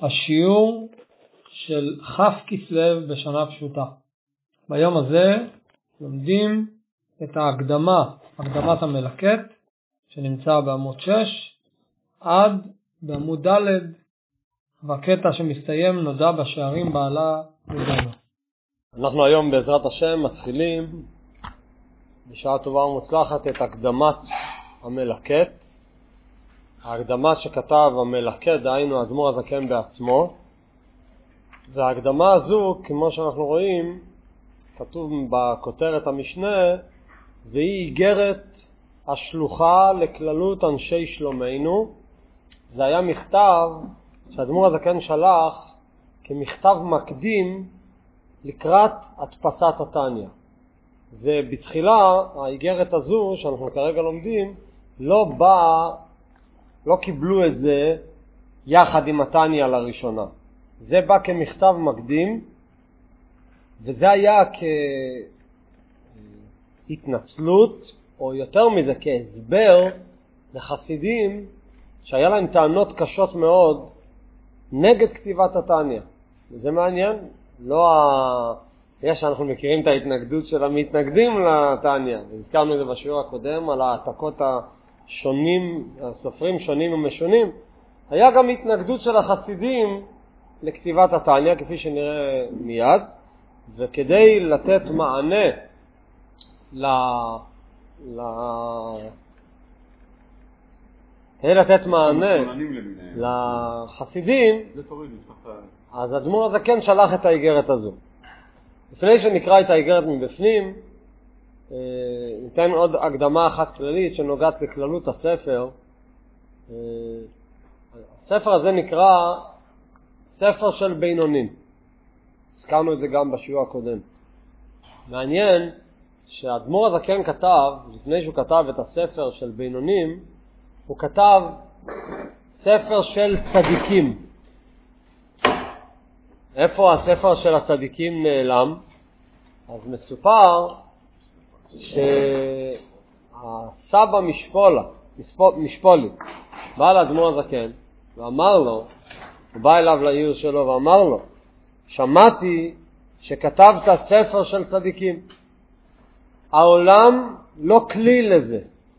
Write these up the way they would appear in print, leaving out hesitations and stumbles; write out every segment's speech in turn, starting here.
השיעור של כ' כסלו בשנה פשוטה. ביום הזה לומדים את הקדמת המלקט שנמצא בעמוד 6 עד בעמוד ד' והקטע שמסתיים נודע בשערים בעלה ודנו. אנחנו היום בעזרת השם מתחילים בשעה טובה ומוצלחת את הקדמת המלקט. ההקדמה שכתב המלקט, דהיינו האדמו"ר הזקן בעצמו, וההקדמה הזו, כמו שאנחנו רואים, כתוב בכותרת המשנה, והיא איגרת השלוחה לכללות אנשי שלומנו. זה היה מכתב שהאדמו"ר הזקן שלח כמכתב מקדים לקראת הדפסת התניא. ובתחילה האיגרת הזו שאנחנו כרגע לומדים לא קיבלו את זה יחד עם התניא לראשונה. זה בא כמכתב מקדים, וזה היה כהתנצלות, או יותר מזה כהסבר לחסידים שהיה להם טענות קשות מאוד נגד כתיבת התניא. וזה מעניין, שאנחנו מכירים את ההתנגדות של המתנגדים לתניא. הזכרנו את זה בשיעור הקודם על העתקות השונים, הסופרים שונים ומשונים. היה גם התנגדות של החסידים לכתיבת התניא, כפי שנראה מיד, וכדי לתת מענה לחסידים, אז האדמו"ר הזקן שלח את האיגרת הזו. לפני שנקרא את האיגרת מבפנים, ניתן עוד הקדמה אחת כללית שנוגעת לכללות הספר. הספר הזה נקרא ספר של בינונים. הזכרנו את זה גם בשיעור הקודם. מעניין שהאדמו"ר הזקן כתב, לפני שהוא כתב את הספר של בינונים, הוא כתב ספר של צדיקים. איפה הספר של הצדיקים נעלם? אז מסופר שהסבא משפולי בא לאדמו"ר הזקן ואמר לו, הוא בא אליו לעיר שלו ואמר לו, שמעתי שכתבת ספר של צדיקים. העולם לא כלי לזה.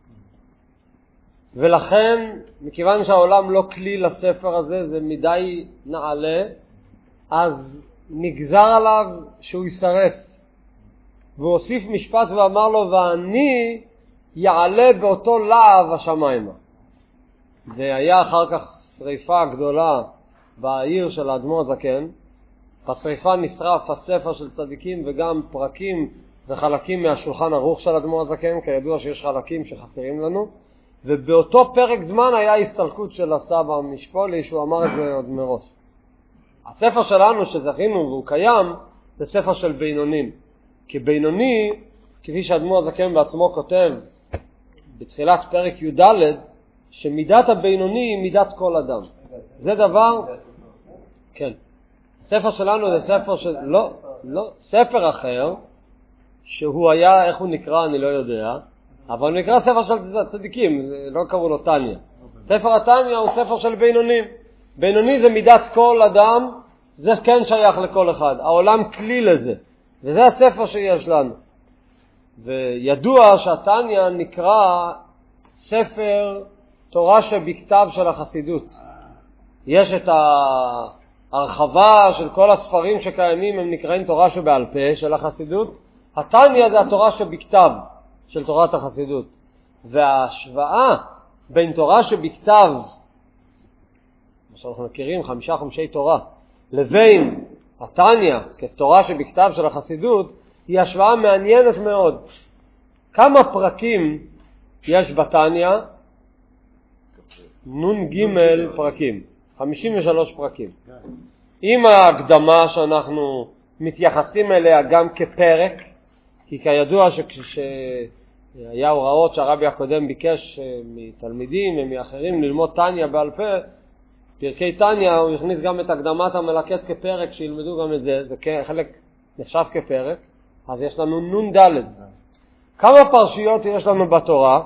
ולכן, מכיוון שהעולם לא כלי לספר הזה, זה מדי נעלה, אז נגזר עליו שהוא יישרף. והוא הוסיף משפט ואמר לו, ואני יעלה באותו להב השמיימה. והיה אחר כך שריפה גדולה בעיר של האדמו"ר הזקן. בשריפה נשרף הספר של צדיקים וגם פרקים וחלקים מהשולחן ערוך של האדמו"ר הזקן, כידוע שיש חלקים שחסרים לנו. ובאותו פרק זמן היה הסתלקות של הסבא משפולי, שהוא אמר את זה עוד מראש. הספר שלנו שזכינו והוא קיים, זה ספר של בינונים. כי בינוני, כפי שהאדמו"ר הזקן בעצמו כותב בתחילת פרק י"ד, שמידת הבינוני היא מידת כל אדם. זה דבר, כן. הספר שלנו זה ספר ספר אחר, שהוא היה, איך הוא נקרא אני לא יודע, אבל הוא נקרא ספר של צדיקים, לא קראו לו תניא. ספר התניא הוא ספר של בינונים. בינוני זה מידת כל אדם, זה כן שייך לכל אחד. העולם כלי לזה. וזה הספר שיש לנו. וידוע שהתניא נקרא ספר תורה שבכתב של החסידות. יש את ההרחבה של כל הספרים שקיימים, הם נקראים תורה שבעל פה של החסידות. התניא זה התורה שבכתב של תורת החסידות. וההשוואה בין תורה שבכתב, מה שאנחנו מכירים, 5 חומשי תורה, לבין התניא כתורה שבכתב של החסידות, היא השוואה מעניינת מאוד. כמה פרקים יש בתניא? נ"ג פרקים, 53 פרקים. עם ההקדמה שאנחנו מתייחסים אליה גם כפרק, כי כידוע שכשהיה הוראות שהרבי הקודם ביקש מתלמידים ומאחרים ללמוד תניא בעל פה, פרקי תניא, הוא הכניס גם את הקדמת המלקט כפרק, שילמדו גם את זה, זה חלק נחשב כפרק. אז יש לנו נ"ד. כמה פרשיות יש לנו בתורה?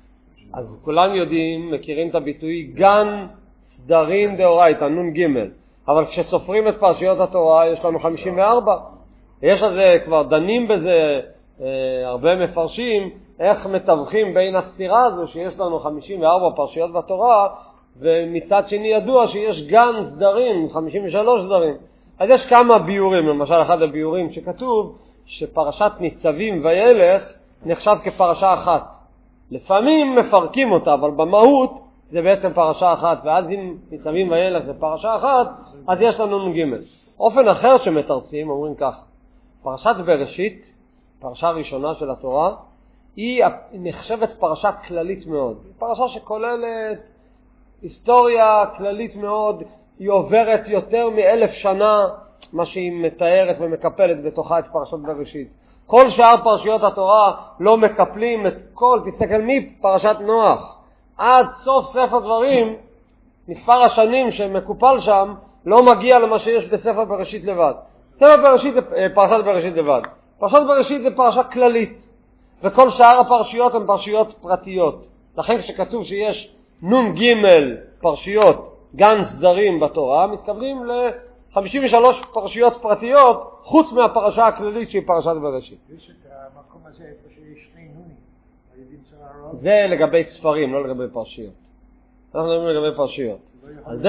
אז כולם יודעים, מכירים את הביטוי גן סדרים דאורייתא, נ"ג. אבל כשסופרים את פרשיות התורה יש לנו 54. יש לזה, כבר דנים בזה הרבה מפרשים, איך מתווכים בין הסתירה הזו שיש לנו 54 פרשיות בתורה, ומצד שני ידוע שיש גן סדרים, 53 סדרים. אז יש כמה ביורים, למשל אחד הביורים שכתוב שפרשת ניצבים וילך נחשב כפרשה אחת. לפעמים מפרקים אותה, אבל במהות זה בעצם פרשה אחת, ואז אם ניצבים וילך זה פרשה אחת, אז יש לנו נ"ג. אופן אחר שמתרצים, אומרים כך, פרשת בראשית, פרשה ראשונה של התורה, היא נחשבת פרשה כללית מאוד. פרשה שכוללת היסטוריה כללית מאוד, היא עוברת יותר מ1000 שנה, מה שהיא מתארת ומקפלת בתוכה את פרשת בראשית. כל שאר פרשיות התורה לא מקפלים את כל, תסתכל מפרשת נוח עד סוף ספר דברים, מספר השנים שמקופל שם לא מגיע למה שיש בספר בראשית לבד. ספר בראשית זה פרשת בראשית לבד. פרשת בראשית זה פרשה כללית, וכל שאר הפרשיות הן פרשיות פרטיות. לכן כשכתוב שיש נ"ג פרשיות גן סדרים בתורה, מתכוונים ל-53 פרשיות פרטיות, חוץ מהפרשה הכללית שהיא פרשת בראשית. יש את המקום הזה איפה שיש שני נונים, היהודים של הרוב. זה לגבי ספרים, לא לגבי פרשיות. אנחנו מדברים לגבי פרשיות. על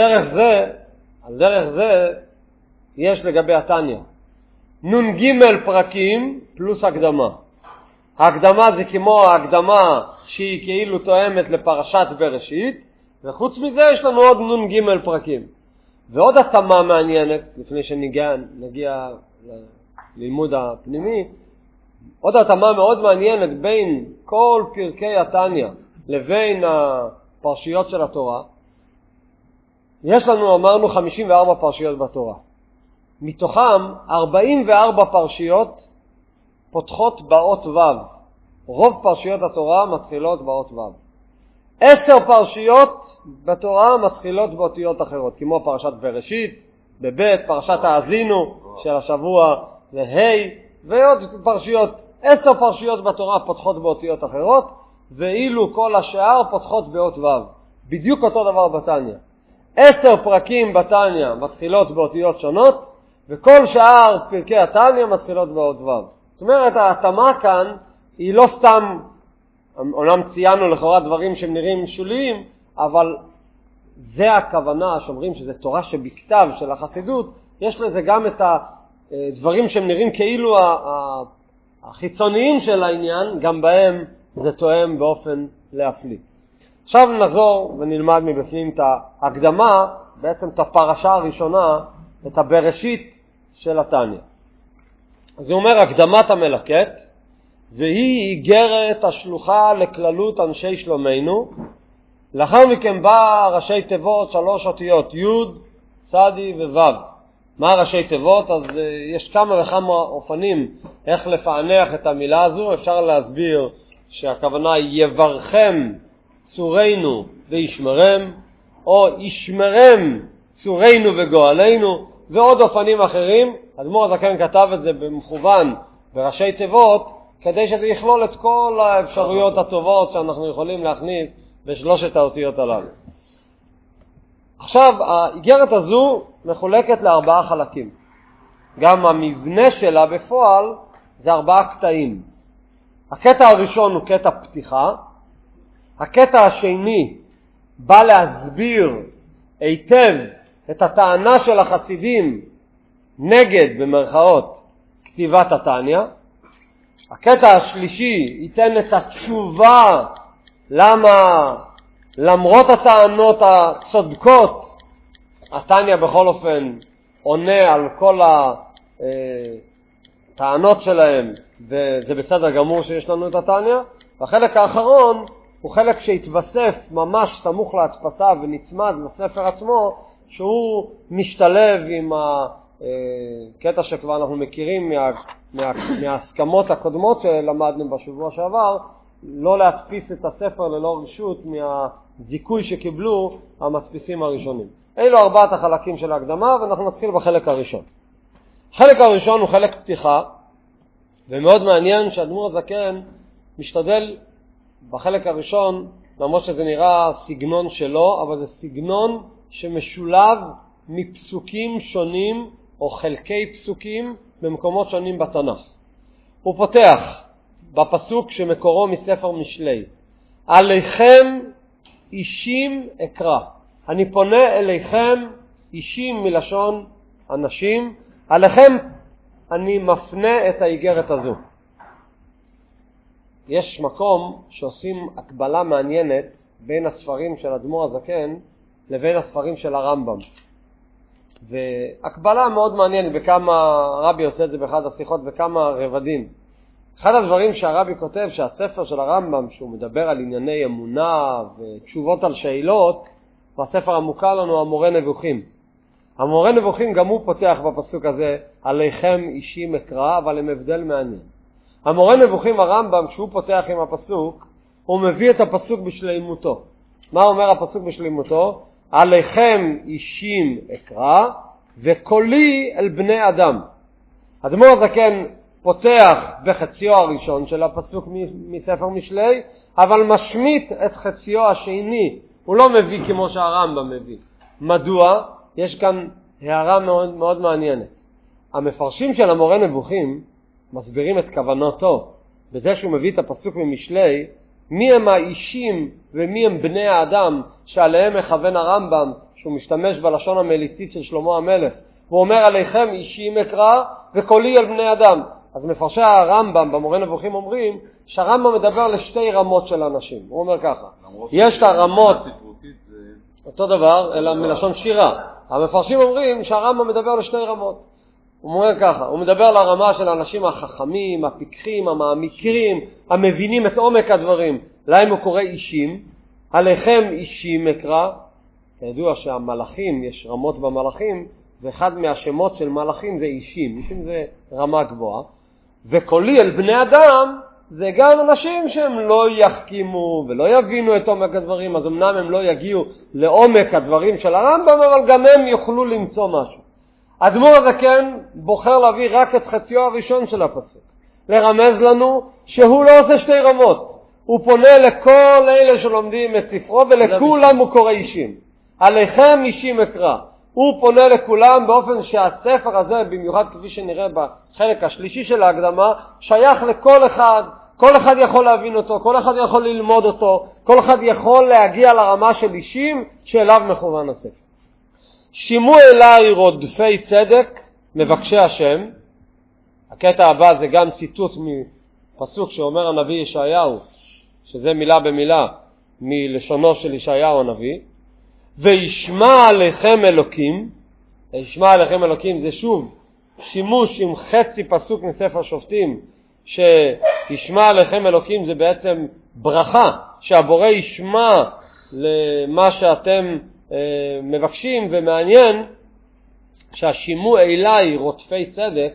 דרך זה יש לגבי התניא. נ"ג פרקים פלוס הקדמה. ההקדמה זה כמו ההקדמה שהיא כאילו תואמת לפרשת בראשית, וחוץ מזה יש לנו עוד נ"ג פרקים. ועוד התאמה מעניינת, לפני שנגיע ללימוד הפנימי, עוד התאמה מאוד מעניינת בין כל פרקי התניא לבין הפרשיות של התורה. יש לנו, אמרנו, 54 פרשיות בתורה. מתוכם 44 פרשיות פותחות באות ו'. רוב פרשיות התורה מתחילות באות ו'. 10 פרשיות בתורה מתחילות באותיות אחרות, כמו פרשת בראשית, בבית, פרשת האזינו של השבוע, והי, ועוד פרשיות. 10 פרשיות בתורה פותחות באותיות אחרות, ואילו כל השאר פותחות באות ו'. בדיוק אותו דבר בתניא. 10 פרקים בתניא מתחילות באותיות שונות, וכל שאר פרקי התניא מתחילות באות ו'. זאת אומרת, ההתאמה כאן היא לא סתם, אומנם ציינו לכאורה דברים שהם נראים שוליים, אבל זה הכוונה שאומרים שזה תורה שבכתב של החסידות, יש לזה גם את הדברים שהם נראים כאילו החיצוניים של העניין, גם בהם זה תואם באופן להפליא. עכשיו נחזור ונלמד מבפנים את ההקדמה, בעצם את הפרשה הראשונה, את הבראשית של התניא. אז הוא אומר הקדמת המלקט, והיא איגרת השלוחה לכללות אנשי שלומנו. לאחר מכן בא ראשי תיבות, 3 אותיות, י', צדי וו'. מה ראשי תיבות? אז יש כמה וכמה אופנים איך לפענח את המילה הזו. אפשר להסביר שהכוונה היא יברכם צורנו וישמרם, או ישמרם צורנו וגואלנו, ועוד אופנים אחרים. אדמו"ר הזקן כתב את זה במכוון בראשי תיבות, כדי שזה יכלול את כל האפשרויות הטובות שאנחנו יכולים להכניס בשלושת האותיות הללו. עכשיו, האיגרת הזו מחולקת ל4 חלקים. גם המבנה שלה בפועל זה 4 קטעים. הקטע הראשון הוא קטע פתיחה. הקטע השני בא להסביר היטב את הטענה של החסידים נגד, במרכאות, כתיבת התניא. הקטע השלישי ייתן את התשובה למה למרות הטענות הצודקות התניא בכל אופן עונה על כל הטענות שלהם, וזה בסדר גמור שיש לנו את התניא. והחלק האחרון הוא חלק שהתווסף ממש סמוך להדפסה ונצמד לספר עצמו, שהוא משתלב עם הקטע שכבר אנחנו מכירים מההסכמות הקודמות שלמדנו בשבוע שעבר, לא להדפיס את הספר ללא רשות מהזיכוי שקיבלו המדפיסים הראשונים. אלו 4 החלקים של ההקדמה, ואנחנו נתחיל בחלק הראשון. החלק הראשון הוא חלק פתיחה, ומאוד מעניין שהאדמו"ר הזקן משתדל בחלק הראשון, למרות שזה נראה סגנון שלו, אבל זה סגנון שמשולב מפסוקים שונים או חלקי פסוקים במקומות שונים בתנ"ך. הוא פותח בפסוק שמקורו מספר משלי. עליכם אישים אקרא. אני פונה אליכם, אישים מלשון אנשים, עליכם אני מפנה את האיגרת הזו. יש מקום שעושים הקבלה מעניינת בין הספרים של אדמו"ר הזקן לבין הספרים של הרמב"ם. והקבלה מאוד מעניינת בכמה, רבי עושה את זה באחד השיחות בכמה רבדים. אחד הדברים שהרבי כותב שהספר של הרמב"ם, שהוא מדבר על ענייני אמונה ותשובות על שאלות, והספר המוכר לנו המורה נבוכים. המורה נבוכים גם הוא פותח בפסוק הזה, עליכם אישים אקרא, אבל עם הבדל מעניין. המורה נבוכים הרמב"ם, כשהוא פותח עם הפסוק, הוא מביא את הפסוק בשלימותו. מה אומר הפסוק בשלימותו? עליכם אישים אקרא, וקולי אל בני אדם. אדמו"ר הזקן פותח בחציו הראשון של הפסוק מספר משלי, אבל משמיט את חציו השני. הוא לא מביא כמו שהרמב"ם מביא. מדוע? יש כאן הערה מאוד, מאוד מעניינת. המפרשים של המורה נבוכים מסבירים את כוונתו בזה שהוא מביא את הפסוק ממשלי, מי הם האישים ומי הם בני האדם שעליהם מכוון הרמב"ם, שהוא משתמש בלשון המליצית של שלמה המלך. הוא אומר עליכם אישים אקרא וקולי אל בני אדם. אז מפרשי הרמב"ם במורה נבוכים אומרים שהרמב"ם מדבר לשתי רמות של אנשים. הוא אומר ככה, יש את הרמות, אותו דבר, אלא מלשון שירה. המפרשים אומרים שהרמב"ם מדבר לשתי רמות. הוא אומר ככה, הוא מדבר לרמה של האנשים החכמים, הפיקחים, המעמיקים, המבינים את עומק הדברים. להם הוא קורא אישים, עליכם אישים אקרא. ידוע שהמלאכים, יש רמות במלאכים, ואחד מהשמות של מלאכים זה אישים. אישים זה רמה גבוהה. וקולי אל בני אדם זה גם אנשים שהם לא יחכימו ולא יבינו את עומק הדברים, אז אמנם הם לא יגיעו לעומק הדברים של הרמב"ם, אבל גם הם יוכלו למצוא משהו. אדמו"ר הזקן בוחר להביא רק את חציו הראשון של הפסוק, לרמז לנו שהוא לא עושה שתי רמות. הוא פונה לכל אלה שלומדים את ספרו ולכולם הוא קורא אישים. עליכם אישים אקרא. הוא פונה לכולם באופן שהספר הזה, במיוחד כפי שנראה בחלק השלישי של ההקדמה, שייך לכל אחד. כל אחד יכול להבין אותו, כל אחד יכול ללמוד אותו, כל אחד יכול להגיע לרמה של אישים שאליו מכוון הספר. שימו אליי רודפי צדק, מבקשי השם. הקטע הבא זה גם ציטוט מפסוק שאומר הנביא ישעיהו, שזה מילה במילה מלשונו של ישעיהו הנביא. וישמע עליכם אלוקים, ישמע עליכם אלוקים זה שוב שימוש עם חצי פסוק מספר שופטים, שישמע עליכם אלוקים זה בעצם ברכה, שהבורא ישמע למה שאתם מבקשים, ומעניין שהשימו אליי רודפי צדק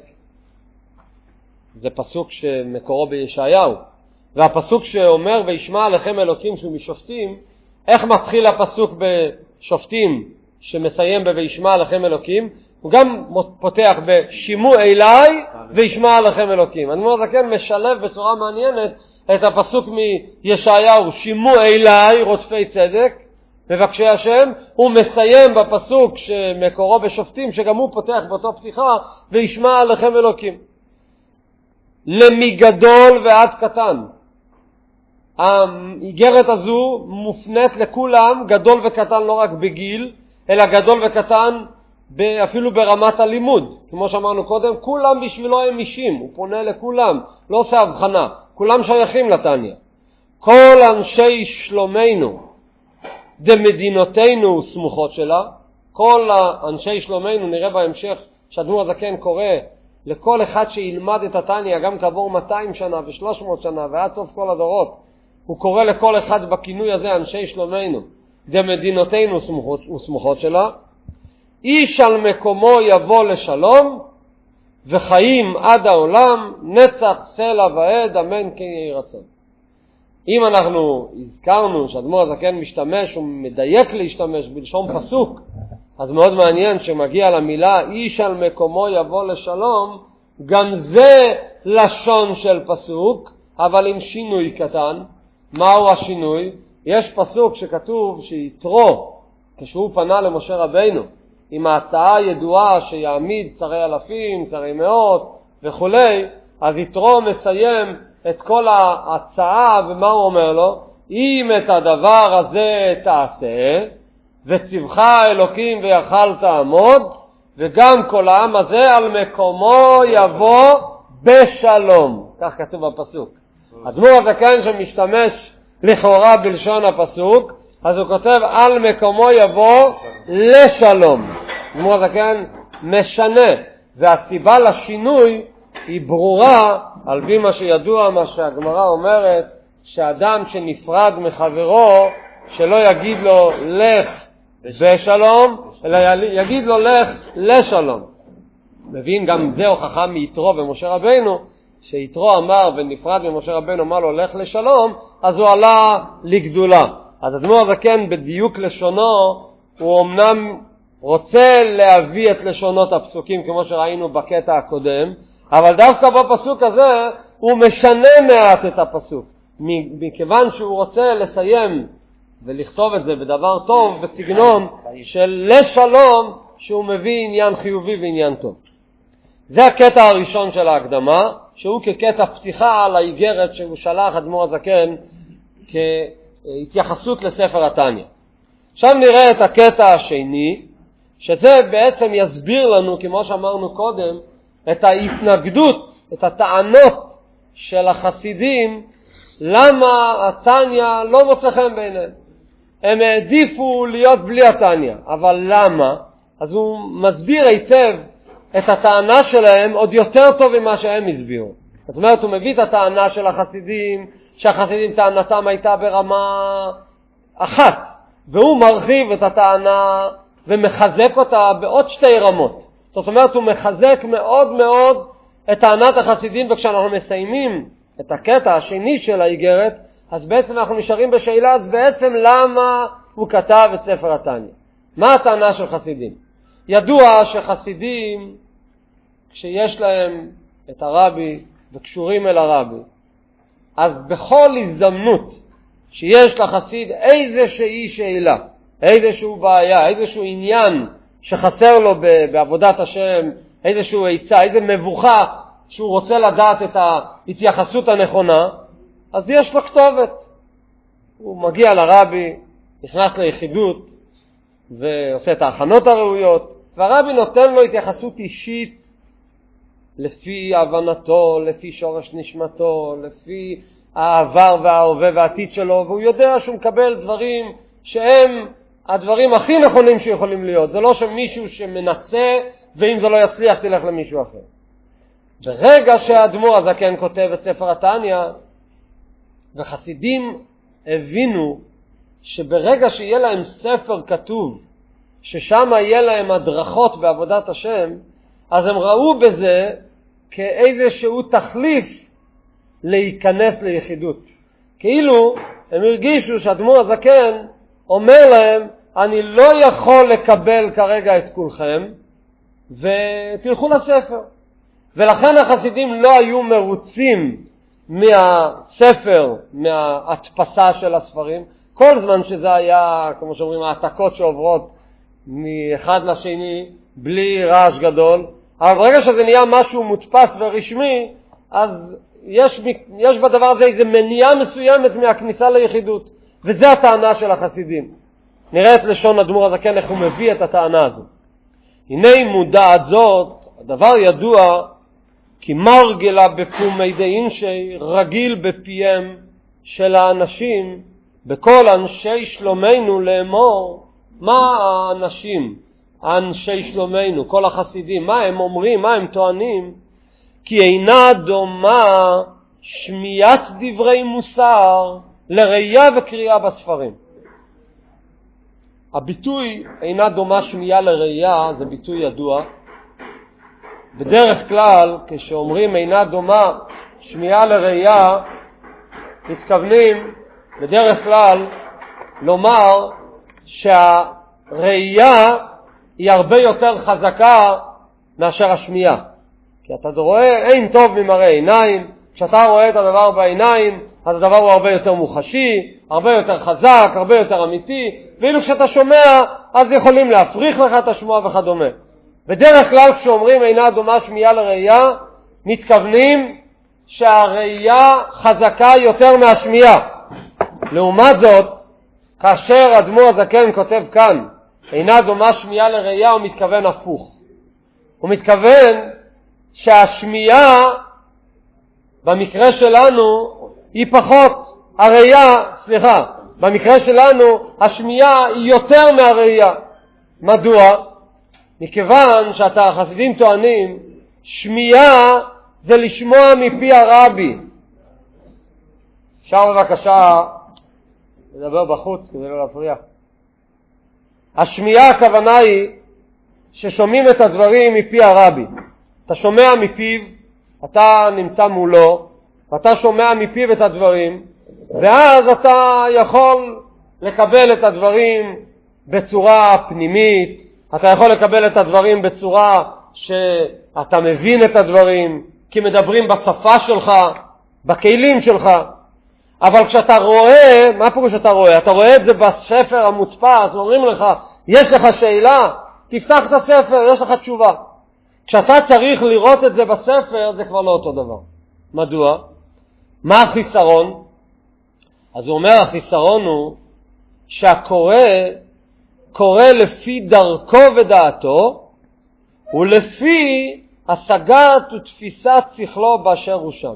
זה פסוק שמקורו בישעיהו, והפסוק שאומר וישמע עליכם אלוקים שהוא משופטים, איך מתחיל הפסוק בשופטים שמסיים ב"וישמע עליכם אלוקים"? הוא גם פותח ב"שימו אליי וישמע עליכם אלוקים". אדמו"ר הזקן משלב בצורה מעניינת את הפסוק מישעיהו, שימו אליי רודפי צדק, מבקשי השם, הוא מסיים בפסוק שמקורו בשופטים, שגם הוא פותח באותו פתיחה, וישמע עליכם אלוקים. למגדול ועד קטן. האיגרת הזו מופנית לכולם, גדול וקטן לא רק בגיל, אלא גדול וקטן אפילו ברמת הלימוד. כמו שאמרנו קודם, כולם בשבילו הם אישים, הוא פונה לכולם, לא עושה הבחנה, כולם שייכים לתניא. כל אנשי שלומנו, דמדינותינו סמוכות שלה, כל אנשי שלומנו, נראה בהמשך שאדמו"ר הזקן קורא לכל אחד שילמד את התניא, גם כעבור 200 שנה ו300 שנה ועד סוף כל הדורות, הוא קורא לכל אחד בכינוי הזה אנשי שלומנו, דמדינותינו סמוכות שלה. איש על מקומו יבוא לשלום, וחיים עד העולם, נצח סלע ועד, אמן כן יהי רצון. אם אנחנו הזכרנו שאדמו"ר הזקן משתמש ומדייק להשתמש בלשון פסוק, אז מאוד מעניין שמגיע למילה איש על מקומו יבוא לשלום, גם זה לשון של פסוק, אבל עם שינוי קטן. מהו השינוי? יש פסוק שכתוב שיתרו, כשהוא פנה למשה רבינו, עם ההצעה הידועה שיעמיד שרי אלפים, שרי מאות וכולי, אז יתרו מסיים את כל ההצעה, ומה הוא אומר לו? אם את הדבר הזה תעשה, וצבך אלוקים ויכל תעמוד, וגם כל העם הזה על מקומו יבוא בשלום. כך כתוב בפסוק. אדמו"ר הזקן שמשתמש לכאורה בלשון הפסוק, אז הוא כותב על מקומו יבוא לשלום. אדמו"ר הזקן משנה, והסיבה לשינוי היא ברורה, על פי מה שידוע, מה שהגמרא אומרת, שאדם שנפרד מחברו, שלא יגיד לו לך בשלום, אלא יגיד לו לך לשלום. מבין, גם זה הוכחה מיתרו ומשה רבנו, שיתרו אמר ונפרד ממשה רבנו, אמר לו לך לשלום, אז הוא עלה לגדולה. אז אדמו"ר הזקן בדיוק לשונו, הוא אמנם רוצה להביא את לשונות הפסוקים כמו שראינו בקטע הקודם, אבל דווקא בפסוק הזה הוא משנה מעט את הפסוק, מכיוון שהוא רוצה לסיים ולכתוב את זה בדבר טוב, בסגנון של לשלום, שהוא מביא עניין חיובי ועניין טוב. זה הקטע הראשון של ההקדמה, שהוא כקטע פתיחה על האיגרת שהוא שלח אדמו"ר הזקן כהתייחסות לספר התניא. עכשיו נראה את הקטע השני, שזה בעצם יסביר לנו, כמו שאמרנו קודם, את ההתנגדות, את הטענות של החסידים, למה התניא לא מוצא חן בעיניהם. הם העדיפו להיות בלי התניא, אבל למה? אז הוא מסביר היטב את הטענה שלהם עוד יותר טוב ממה שהם הסבירו. זאת אומרת, הוא מביא את הטענה של החסידים, שהחסידים טענתם הייתה ברמה אחת, והוא מרחיב את הטענה ומחזק אותה בעוד שתי רמות. זאת אומרת, הוא מחזק מאוד מאוד את טענת החסידים, וכשאנחנו מסיימים את הקטע השני של האיגרת, אז בעצם אנחנו נשארים בשאלה, אז בעצם למה הוא כתב את ספר התניא? מה הטענה של חסידים? ידוע שחסידים, כשיש להם את הרבי וקשורים אל הרבי, אז בכל הזדמנות שיש לחסיד איזושהי שאלה, איזשהו בעיה, איזשהו עניין שחסר לו בעבודת השם, איזשהו עצה, איזו מבוכה שהוא רוצה לדעת את ההתייחסות הנכונה, אז יש לו כתובת. הוא מגיע לרבי, נכנס ליחידות ועושה את ההכנות הראויות, והרבי נותן לו התייחסות אישית לפי הבנתו, לפי שורש נשמתו, לפי העבר וההווה והעתיד שלו, והוא יודע שהוא מקבל דברים שהם הדברים הכי נכונים שיכולים להיות. זה לא שמישהו שמנסה, ואם זה לא יצליח תלך למישהו אחר. ברגע שהאדמו"ר הזקן כותב את ספר התניא, וחסידים הבינו שברגע שיהיה להם ספר כתוב, ששם יהיה להם הדרכות בעבודת השם, אז הם ראו בזה כאיזשהו תחליף להיכנס ליחידות. כאילו הם הרגישו שהאדמו"ר הזקן אומר להם, אני לא יכול לקבל כרגע את כולכם, ותלכו לספר. ולכן החסידים לא היו מרוצים מהספר, מההדפסה של הספרים, כל זמן שזה היה, כמו שאומרים, העתקות שעוברות מאחד לשני, בלי רעש גדול. אבל ברגע שזה נהיה משהו מודפס ורשמי, אז יש בדבר הזה איזו מניעה מסוימת מהכניסה ליחידות. וזה הטענה של החסידים. נראה את לשון אדמו"ר הזקן איך הוא מביא את הטענה הזו. הנה מודעת זאת, הדבר ידוע, כי מרגלה בפומי דאינשי רגיל בפיהם של האנשים, בכל אנשי שלומנו לאמור. מה האנשים, אנשי שלומנו, כל החסידים, מה הם אומרים, מה הם טוענים? כי אינה דומה שמיעת דברי מוסר לראייה וקריאה בספרים. הביטוי אינה דומה שמיעה לראייה זה ביטוי ידוע. בדרך כלל כשאומרים אינה דומה שמיעה לראייה, מתכוונים בדרך כלל לומר שהראייה היא הרבה יותר חזקה מאשר השמיעה. כי אתה רואה אין טוב ממראה עיניים, כשאתה רואה את הדבר בעיניים, אז הדבר הוא הרבה יותר מוחשי, הרבה יותר חזק, הרבה יותר אמיתי, ואילו כשאתה שומע, אז יכולים להפריך לך את השמוע וכדומה. בדרך כלל כשאומרים אינה דומה שמיעה לראייה, מתכוונים שהראייה חזקה יותר מהשמיעה. לעומת זאת, כאשר אדמו"ר הזקן כותב כאן, אינה דומה שמיעה לראייה, הוא מתכוון הפוך. הוא מתכוון שהשמיעה, במקרה שלנו, היא פחות, במקרה שלנו, השמיעה היא יותר מהראייה. מדוע? מכיוון החסידים טוענים, שמיעה זה לשמוע מפי הרבי. אפשר בבקשה לדבר בחוץ כדי לא להפריע. השמיעה הכוונה היא ששומעים את הדברים מפי הרבי. אתה שומע מפיו, אתה נמצא מולו, ואתה שומע מפיו את הדברים, ואז אתה יכול לקבל את הדברים בצורה פנימית, אתה יכול לקבל את הדברים בצורה שאתה מבין את הדברים, כי מדברים בשפה שלך, בכלים שלך. אבל כשאתה רואה, מה פירוש שאתה רואה? אתה רואה את זה בספר המודפס, אומרים לך, יש לך שאלה, תפתח את הספר, יש לך תשובה. כשאתה צריך לראות את זה בספר, זה כבר לא אותו דבר. מדוע? מה החיסרון? אז הוא אומר, החיסרון הוא שהקורא קורא לפי דרכו ודעתו, ולפי השגת ותפיסת שכלו באשר הוא שם.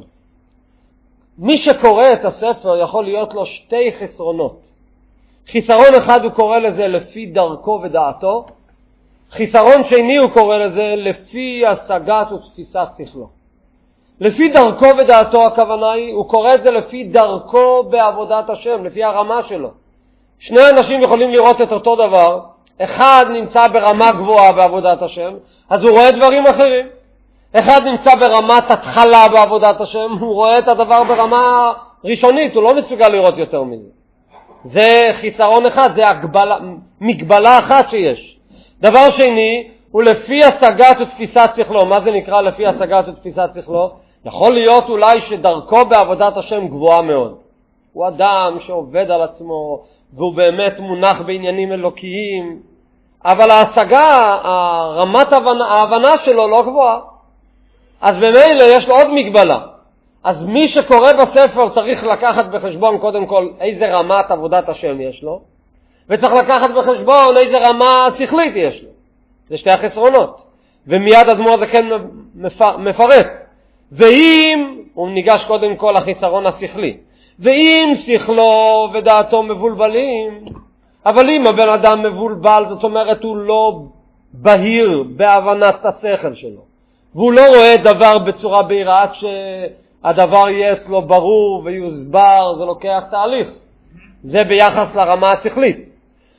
מי שקורא את הספר יכול להיות לו שתי חסרונות. חיסרון אחד הוא קורא לזה לפי דרכו ודעתו, חיסרון שני הוא קורא לזה לפי השגת ותפיסת שכלו. לפי דרכו ודעתו הכוונה היא, הוא קורא את זה לפי דרכו בעבודת השם, לפי הרמה שלו. שני אנשים יכולים לראות את אותו דבר, אחד נמצא ברמה גבוהה בעבודת השם, אז הוא רואה דברים אחרים. אחד נמצא ברמת התחלה בעבודת השם, הוא רואה את הדבר ברמה ראשונית, הוא לא מסוגל לראות יותר מזה. זה חיסרון אחד, זה מגבלה אחת שיש. דבר שני, הוא לפי השגת ותפיסת שכלו. מה זה נקרא לפי השגת ותפיסת שכלו? יכול להיות אולי שדרכו בעבודת השם גבוהה מאוד. הוא אדם שעובד על עצמו, והוא באמת מונח בעניינים אלוקיים, אבל ההשגה, רמת ההבנה שלו לא גבוהה. אז במילא יש לו עוד מגבלה. אז מי שקורא בספר צריך לקחת בחשבון קודם כל איזה רמת עבודת השם יש לו, וצריך לקחת בחשבון איזה רמה שכלית יש לו. זה שתי החסרונות. ומיד אדמו"ר הזקן מפרט. ואם, הוא ניגש קודם כל לחיסרון השכלי, ואם שכלו ודעתו מבולבלים, אבל אם הבן אדם מבולבל, זאת אומרת הוא לא בהיר בהבנת השכל שלו, והוא לא רואה דבר בצורה בהירה, עד שהדבר יהיה אצלו ברור ויוסבר, זה לוקח תהליך. זה ביחס לרמה השכלית.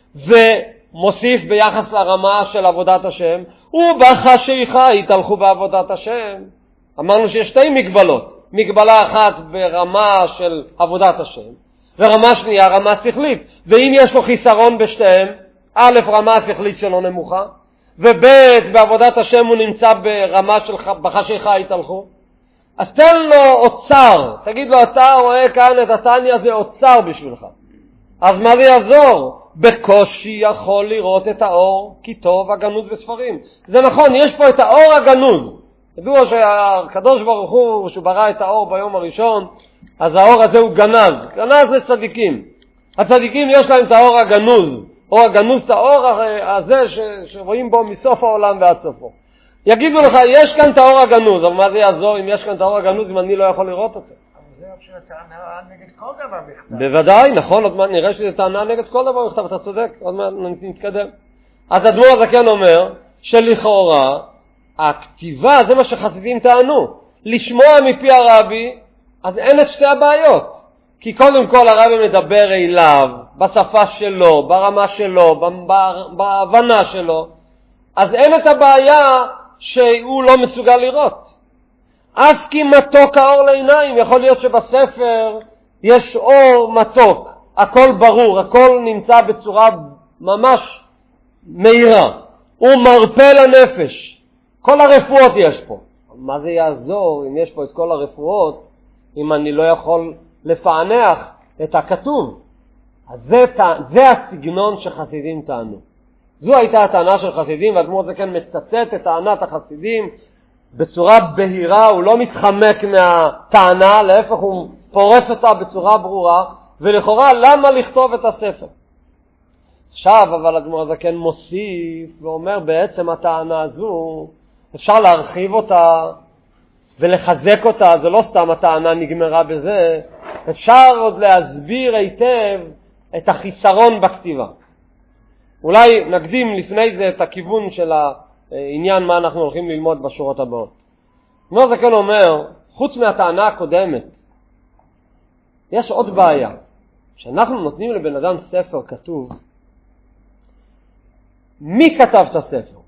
ומוסיף ביחס לרמה של עבודת השם, ובחשיכה התהלכו בעבודת השם. אמרנו שיש שתי מגבלות. מגבלה אחת ברמה של עבודת השם, ורמה שנייה רמה שכלית. ואם יש לו חיסרון בשתיהם, א', רמה השכלית שלו נמוכה, וב', בעבודת השם הוא נמצא ברמה של בחשיכה התהלכו, אז תן לו אוצר, תגיד לו, אתה רואה כאן את התניא, זה אוצר בשבילך. אז מה זה יעזור? בקושי יכול לראות את האור, כי טוב הגנוז בספרים. זה נכון, יש פה את האור הגנוז. ידוע שהקדוש ברוך הוא, שהוא ברא את האור ביום הראשון, אז האור הזה הוא גנז. גנז זה צדיקים. הצדיקים יש להם את האור הגנוז. אור הגנוז, את האור הזה שרואים בו מסוף העולם ועד סופו. יגידו לך, יש כאן את האור הגנוז, אבל מה זה יעזור אם יש כאן את האור הגנוז אם אני לא יכול לראות אותו? אבל זה טענה נגד כל דבר בכתב. בוודאי, נכון, עוד מעט נראה שזה טענה נגד כל דבר בכתב, אתה צודק, עוד מעט נתקדם. אז אדמו"ר הזקן אומר שלכאורה הכתיבה, זה מה שחסידים טענו, לשמוע מפי הרבי, אז אין את שתי הבעיות. כי קודם כל הרבי מדבר אליו, בשפה שלו, ברמה שלו, בהבנה שלו, אז אין את הבעיה שהוא לא מסוגל לראות. אז כי מתוק האור לעיניים, יכול להיות שבספר יש אור מתוק, הכל ברור, הכל נמצא בצורה ממש מהירה, הוא מרפא לנפש. כל הרפואות יש פה. מה זה יעזור אם יש פה את כל הרפואות, אם אני לא יכול לפענח את הכתוב? אז זה הסגנון שחסידים טענו. זו הייתה הטענה של חסידים, והאדמו"ר הזקן מצטט את טענת החסידים בצורה בהירה, הוא לא מתחמק מהטענה, להפך הוא פורס אותה בצורה ברורה, ולכאורה למה לכתוב את הספר? עכשיו אבל האדמו"ר הזקן מוסיף ואומר בעצם הטענה הזו אפשר להרחיב אותה ולחזק אותה, זה לא סתם הטענה נגמרה בזה, אפשר עוד להסביר היטב את החיסרון בכתיבה. אולי נקדים לפני זה את הכיוון של העניין מה אנחנו הולכים ללמוד בשורות הבאות. האדמו"ר הזקן אומר, חוץ מהטענה הקודמת, יש עוד בעיה. כשאנחנו נותנים לבן אדם ספר כתוב, מי כתב את הספר?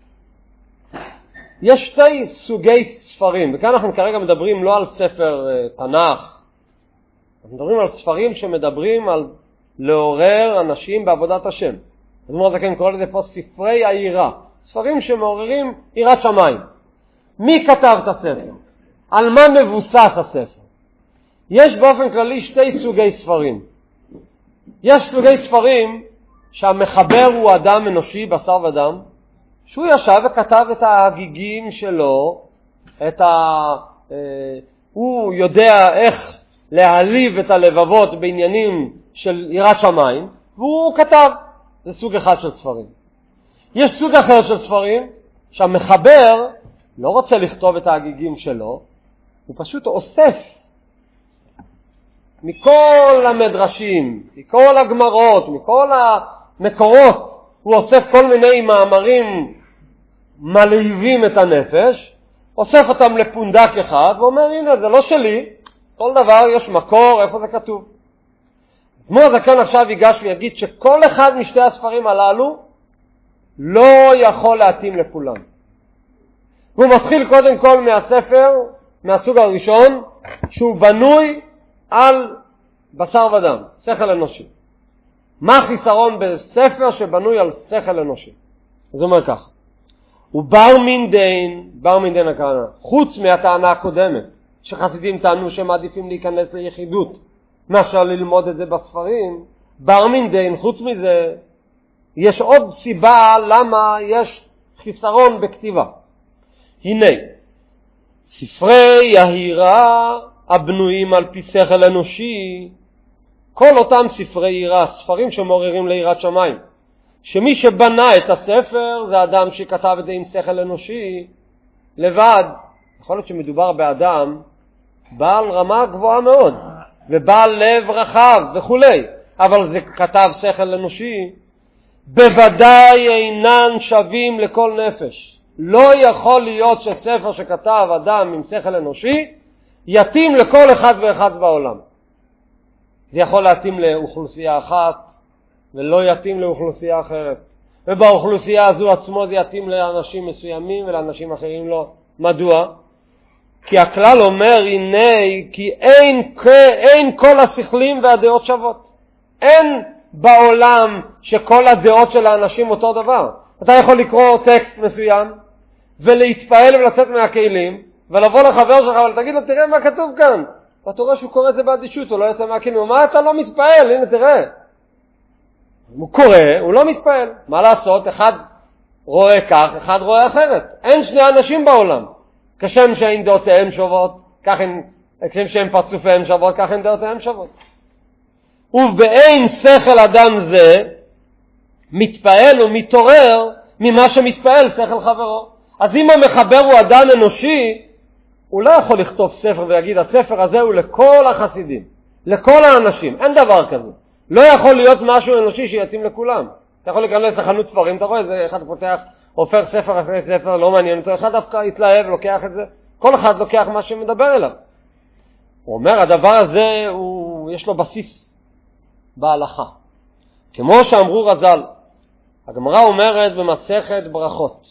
יש שתי סוגי ספרים, וכאן אנחנו כרגע מדברים לא על ספר תנ"ך, אנחנו מדברים על ספרים שמדברים על לעורר אנשים בעבודת השם. האדמו"ר הזקן קורא לזה פה ספרי היראה, ספרים שמעוררים יראת שמיים. מי כתב את הספר? על מה מבוסס הספר? יש באופן כללי שתי סוגי ספרים. יש סוגי ספרים שהמחבר הוא אדם אנושי, בשר ודם, שהוא ישב וכתב את ההגיגים שלו, הוא יודע איך להעליב את הלבבות בעניינים של יראת שמיים, והוא כתב. זה סוג אחד של ספרים. יש סוג אחר של ספרים שהמחבר לא רוצה לכתוב את ההגיגים שלו, הוא פשוט אוסף מכל המדרשים, מכל הגמרות, מכל המקורות, הוא אוסף כל מיני מאמרים מלהיבים את הנפש, אוסף אותם לפונדק אחד ואומר הנה זה לא שלי, כל דבר יש מקור, איפה זה כתוב. האדמו"ר הזקן עכשיו ייגש ויגיד שכל אחד משתי הספרים הללו לא יכול להתאים לכולם. הוא מתחיל קודם כל מהספר, מהסוג הראשון, שהוא בנוי על בשר ודם, שכל אנושי. מה החיסרון בספר שבנוי על שכל אנושי? אז הוא אומר כך, הוא בר מינדין הכוונה, חוץ מהטענה הקודמת, שחסידים טענו שמעדיפים להיכנס ליחידות, מאשר ללמוד את זה בספרים, בר מינדין, חוץ מזה, יש עוד סיבה למה יש חיסרון בכתיבה. הנה, ספרי היראה הבנויים על פי שכל אנושי, כל אותם ספרי יראה, ספרים שמעוררים ליראת שמיים, שמי שבנה את הספר זה אדם שכתב את זה עם שכל אנושי לבד. יכול להיות שמדובר באדם בעל רמה גבוהה מאוד ובעל לב רחב וכולי, אבל זה כתב שכל אנושי, בוודאי אינן שווים לכל נפש. לא יכול להיות שספר שכתב אדם עם שכל אנושי יתאים לכל אחד ואחד בעולם. זה יכול להתאים לאוכלוסייה אחת ולא יתאים לאוכלוסייה אחרת, ובאוכלוסייה הזו עצמו זה יתאים לאנשים מסוימים ולאנשים אחרים לא. מדוע? כי הכלל אומר הנה כי אין כל השכלים והדעות שוות. אין בעולם שכל הדעות של האנשים אותו דבר. אתה יכול לקרוא טקסט מסוים ולהתפעל ולצאת מהכלים ולבוא לחבר שלך ולתגיד לו תראה מה כתוב כאן, ואתה רואה שהוא קורא את זה באדישות, הוא לא יוצא מהכלים. מה אתה לא מתפעל? הנה תראה, הוא קורא, הוא לא מתפעל. מה לעשות? אחד רואה כך, אחד רואה אחרת. אין שני אנשים בעולם. כשם שאין דעותיהם שוות, כשם שהם פרצופיהם שוות, כך אין דעותיהם שוות. ובאין שכל אדם זה מתפעל ומתעורר ממה שמתפעל שכל חברו. אז אם המחבר הוא אדם אנושי, הוא לא יכול לכתוב ספר ויגיד הספר הזה הוא לכל החסידים, לכל האנשים. אין דבר כזה. לא יכול להיות משהו אנושי שיתאים לכולם. אתה יכול להיכנס לחנות ספרים, אתה רואה איזה אחד פותח, הופך ספר אחרי ספר, לא מעניין אותו, אחד דווקא יתלהב, לוקח את זה. כל אחד לוקח מה שמדבר אליו. הוא אומר הדבר הזה יש לו בסיס בהלכה. כמו שאמרו רז"ל, הגמרא אומרת במסכת ברכות,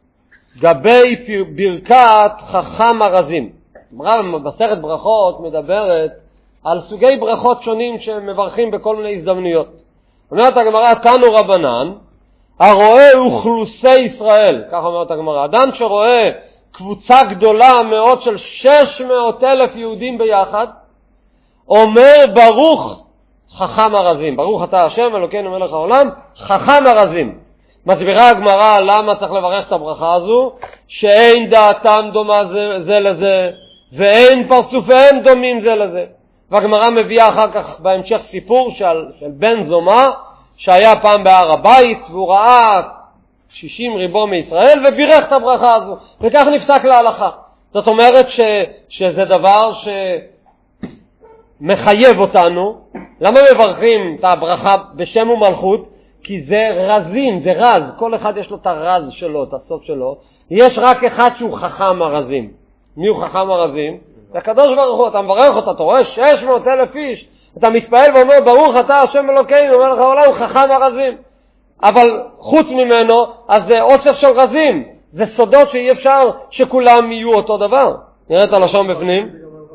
גבי ברכת חכם ארזים. במסכת ברכות מדברת על סוגי ברכות שונים שמברכים בכל מיני הזדמנויות. אומרת הגמרא, תנו רבנן, הרואה אוכלוסי ישראל, כך אומרת הגמרא, אדם שרואה קבוצה גדולה מאוד של 600,000 יהודים ביחד, אומר ברוך חכם ארזים. ברוך אתה השם אלוקינו מלך העולם, חכם ארזים. מסבירה הגמרא למה צריך לברך את הברכה הזו, שאין דעתם דומה זה לזה, ואין פרצופיהם דומים זה לזה. והגמרא מביאה אחר כך בהמשך סיפור של בן זומא, שהיה פעם בהר הבית, והוא ראה 60 ריבו מישראל, ובירך את הברכה הזו, וכך נפסק להלכה. זאת אומרת שזה דבר שמחייב אותנו. למה מברכים את הברכה בשם ומלכות? כי זה רזים, זה רז, כל אחד יש לו את הרז שלו, את הסוף שלו. יש רק אחד שהוא חכם הרזים. מי הוא חכם הרזים? זה הקדוש ברוך הוא, אתה מברך אותה, אתה רואה 600,000 איש, אתה מתפעל ואומר ברוך אתה השם אלוקינו מלך העולם, הוא חכם הרזים. אבל חוץ ממנו, אז זה אוסף של רזים, זה סודות שאי אפשר שכולם יהיו אותו דבר. נראה את הלשון בפנים?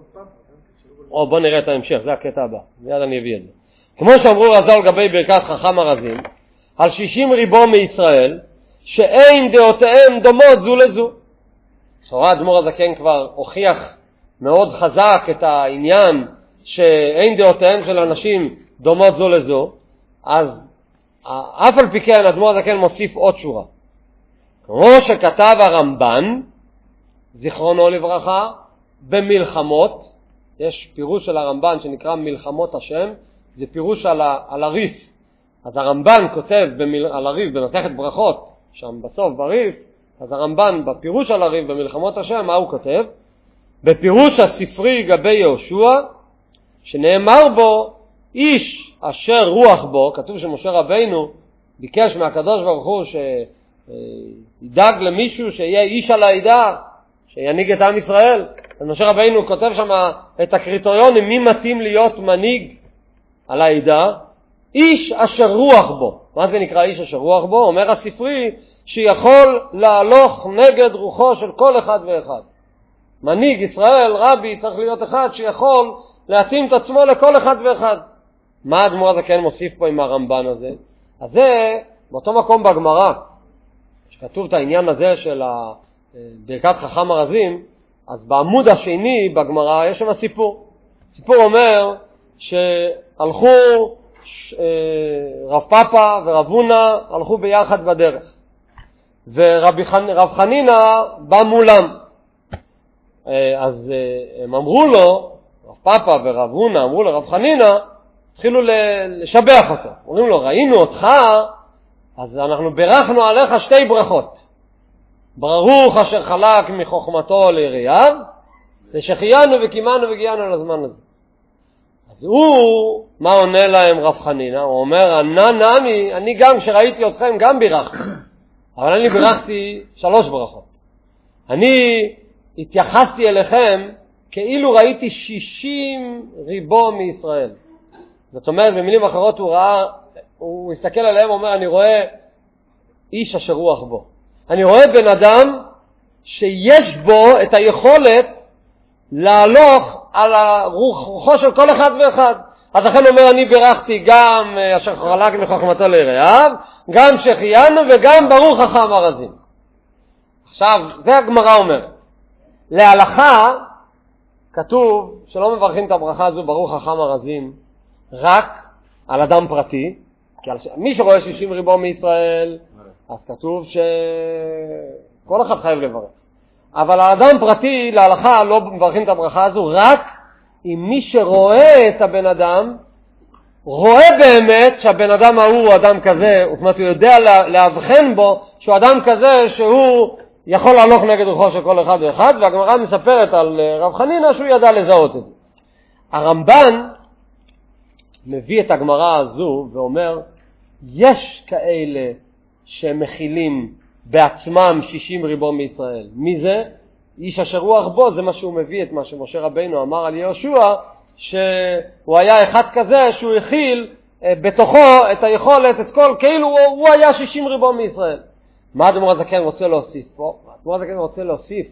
או בוא נראה את ההמשך, זה הקטע הבא, מיד אני אביא את זה. כמו שאמרו רז"ל לגבי ברכת חכם הרזים, על 60 ריבו מישראל, שאין דעותיהם דומות זו לזו. שורה אדמו"ר הזקן כבר הוכיח מאוד חזק את העניין שאין דעותיהם של אנשים דומות זו לזו, אז אף על פי כן אדמו"ר הזקן מוסיף עוד שורה. כמו שכתב הרמב"ן, זיכרונו לברכה, במלחמות, יש פירוש של הרמב"ן שנקרא מלחמות השם, זה פירוש על הריף. אז הרמב"ן כותב על הריף במסכת ברכות, שם בסוף בריף, אז הרמב"ן בפירוש על הריף במלחמות השם, מה הוא כותב? בפירוש הספרי גבי יהושע, שנאמר בו, איש אשר רוח בו, כתוב שמשה רבינו ביקש מהקדוש ברוך הוא שידאג למישהו שיהיה איש על העדה, שינהיג את עם ישראל. אז משה רבינו כותב שם את הקריטריונים, מי מתאים להיות מנהיג על העדה? איש אשר רוח בו. מה זה נקרא איש אשר רוח בו? אומר הספרי שיכול להלוך נגד רוחו של כל אחד ואחד. מנהיג ישראל, רבי, צריך להיות אחד שיכול להתאים את עצמו לכל אחד ואחד. מה האדמו"ר הזקן מוסיף פה עם הרמב"ן הזה? אז זה באותו מקום בגמרא, שכתוב את העניין הזה של ברכת חכם הרזים, אז בעמוד השני בגמרא יש שם סיפור. סיפור אומר שהלכו רב פאפה ורב הונא הלכו ביחד בדרך, ורב חנינה בא מולם. אז הם אמרו לו, רב פאפה ורב הונא אמרו לרב חנינה, התחילו לשבח אותו. אומרים לו, ראינו אותך, אז אנחנו ברכנו עליך שתי ברכות. ברוך אשר חלק מחוכמתו ליריעיו, ושחיינו וקימנו והגיענו לזמן הזה. אז הוא, מה עונה להם רב חנינה? הוא אומר, אני גם כשראיתי אתכם גם בירכתי, אבל אני בירכתי 3 ברכות. אני התייחסתי אליכם כאילו ראיתי 60 ריבו מישראל. זאת אומרת, במילים אחרות הוא הסתכל עליהם ואומר, אני רואה איש אשר רוח בו. אני רואה בן אדם שיש בו את היכולת להלוך על רוחו של כל אחד ואחד. אז לכן אומר, אני בירכתי גם אשר חלק מחוכמתו ליריעיו, גם שהחיינו וגם ברוך חכם הרזים. עכשיו, זה הגמרא אומרת. להלכה כתוב שלא מברכים את הברכה הזו ברוך חכם הרזים רק על אדם פרטי, כי מי שרואה 60 ריבו מישראל, אז כתוב שכל אחד חייב לברך. אבל על אדם פרטי להלכה לא מברכים את הברכה הזו רק אם מי שרואה את הבן אדם רואה באמת שהבן אדם הוא אדם כזה, זאת אומרת הוא יודע להבחן בו שהוא אדם כזה שהוא יכול להלוך נגד רוחו של כל אחד ואחד. והגמרא מספרת על רב חנינה שהוא ידע לזהות את זה. הרמב"ן מביא את הגמרא הזו ואומר, יש כאלה שמכילים בעצמם 60 ריבו מישראל. מי זה? איש אשר רוח בו. זה מה שהוא מביא, את מה שמשה רבינו אמר על יהושע, שהוא היה אחד כזה שהוא הכיל בתוכו את היכולת, את כל, כאילו הוא היה 60 ריבו מישראל. מה אדמו"ר הזקן רוצה להוסיף פה? אדמו"ר הזקן רוצה להוסיף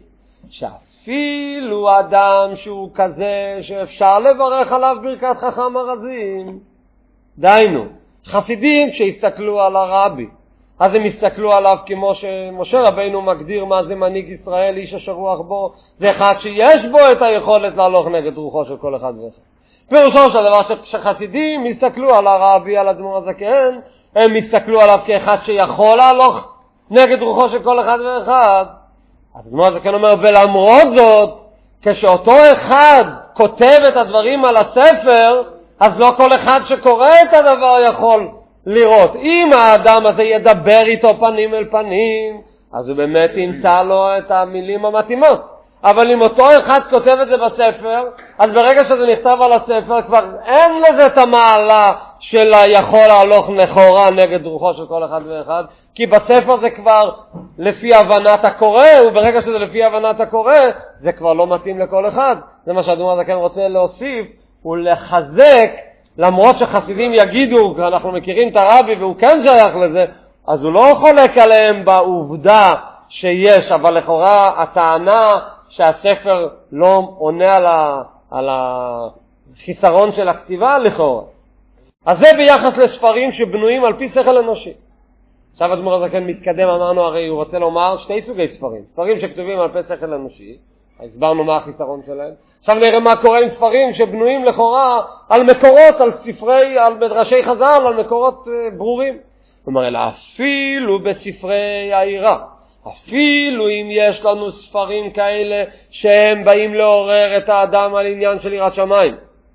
שאפילו אדם שהוא כזה שאפשר לברך עליו ברכת חכם הרזים, דיינו, חסידים שהסתכלו על הרבי, אז הם הסתכלו עליו כמו שמשה רבינו מגדיר מה זה מנהיג ישראל, איש אשר רוח בו, זה אחד שיש בו את היכולת להלוך נגד רוחו של כל אחד ואחד. פירושו של דבר שחסידים יסתכלו על הרבי, על אדמו"ר הזקן, הם יסתכלו עליו כאחד שיכול להלוך נגד רוחו של כל אחד ואחד. אז אדמו"ר הזקן אומר, ולמרות זאת, כשאותו אחד כותב את הדברים על הספר, אז לא כל אחד שקורא את הדבר יכול לראות. אם האדם הזה ידבר איתו פנים אל פנים, אז הוא באמת ימצא לו את המילים המתאימות. אבל אם אותו אחד כותב את זה בספר, אז ברגע שזה נכתב על הספר, כבר אין לזה את המעלה של יכול להלוך נכורה נגד רוחו של כל אחד ואחד, כי בספר זה כבר לפי הבנת הקורא, וברגע שזה לפי הבנת הקורא, זה כבר לא מתאים לכל אחד. זה מה שהאדמו"ר הזקן רוצה להוסיף, ולחזק, למרות שחסידים יגידו, אנחנו מכירים את הרבי והוא כן שייך לזה, אז הוא לא חולק עליהם בעובדה שיש, אבל לכאורה הטענה שהספר לא עונה על החיסרון של הכתיבה לכאורה. אז זה ביחס לספרים שבנויים על פי שכל אנושי. עכשיו אדמו"ר הזקן מתקדם, אמרנו הרי הוא רוצה לומר שתי סוגי ספרים. ספרים שכתובים על פי שכל אנושי, הסברנו מה החיסרון שלהם. עכשיו נראה מה קורה עם ספרים שבנויים לכאורה על מקורות, על ספרי, על מדרשי חז"ל, על מקורות ברורים. הוא אומר, אלא אפילו בספרי העירה, אפילו אם יש לנו ספרים כאלה שהם באים לעורר את האדם על עניין של יראת שמיים,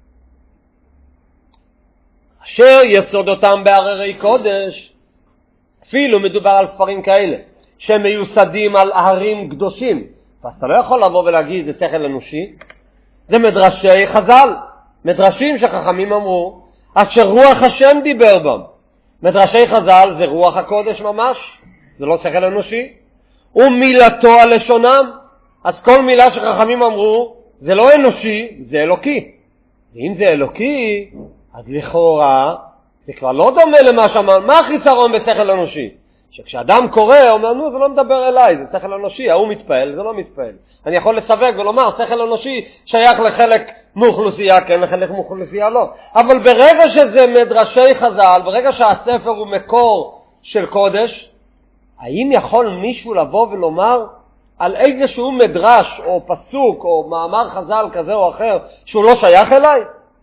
אשר יסוד אותם בהררי קודש, אפילו מדובר על ספרים כאלה שהם מיוסדים על הרים קדושים, אז אתה לא יכול לבוא ולהגיד זה שכל אנושי, זה מדרשי חז"ל, מדרשים שחכמים אמרו אשר רוח השם דיבר בם. מדרשי חז"ל זה רוח הקודש ממש, זה לא שכל אנושי, ומילתו על לשונם. אז כל מילה שחכמים אמרו זה לא אנושי, זה אלוקי. ואם זה אלוקי, אז לכאורה זה כבר לא דומה למה שאמר. מה החיסרון בשכל אנושי? שכשאדם קורא, אומר, נו, זה לא מדבר אליי, זה שכל אנושי, ההוא מתפעל, זה לא מתפעל. אני יכול לסווג ולומר, שכל אנושי שייך לחלק מאוכלוסייה, כן, לחלק מאוכלוסייה לא. אבל ברגע שזה מדרשי חז"ל, ברגע שהספר הוא מקור של קודש, האם יכול מישהו לבוא ולומר על איזשהו מדרש או פסוק או מאמר חז"ל כזה או אחר שהוא לא שייך אליי?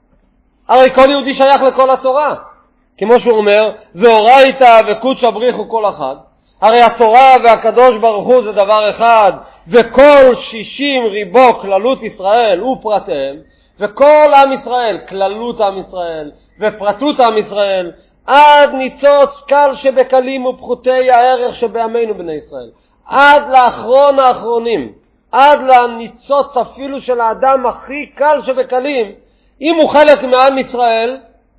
הרי כל יהודי שייך לכל התורה. כמו שהוא אומר, ואורייתא וקודשא בריחו כל אחד. הרי התורה והקדוש ברוך הוא זה דבר אחד, וכל 60 ריבו כללות ישראל ופרטיהם, וכל עם ישראל, כללות עם ישראל ופרטות עם ישראל, עד ניצוץ קל שבקלים ופחותי הערך שבעמנו בני ישראל, עד לאחרון האחרונים, עד לניצוץ אפילו של האדם הכי קל שבקלים, אם הוא חלק מעם ישראל,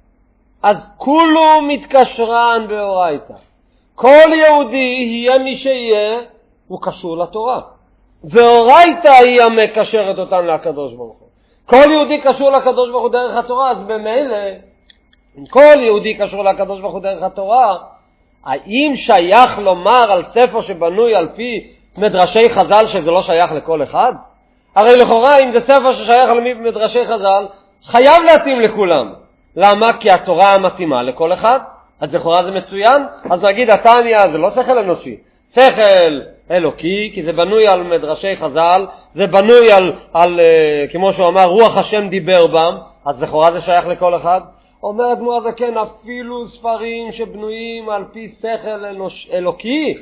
אז כולו מתקשרן באורייתא. כל יהודי יהיה מי שיהיה, הוא קשור לתורה. ואורייתא היא המקשרת אותן לקדוש ברוך הוא. כל יהודי קשור לקדוש ברוך הוא דרך התורה, אז במילא, אם כל יהודי קשור לקדוש ברוך הוא דרך התורה, האם שייך לומר על ספר שבנוי על פי מדרשי חז"ל שזה לא שייך לכל אחד? הרי לכאורה אם זה ספר ששייך על מי מדרשי חז"ל, חייב להתאים לכולם. למה? כי התורה מתאימה לכל אחד. אז לכאורה זה מצוין. אז נגיד התניא זה לא שכל אנושי, שכל אלוקי, כי זה בנוי על מדרשי חז"ל, זה בנוי על כמו שהוא אמר, רוח השם דיבר בם, אז לכאורה זה שייך לכל אחד. אומר אדמו"ר הזקן, אפילו ספרים שבנויים על פי שכל אלוקי,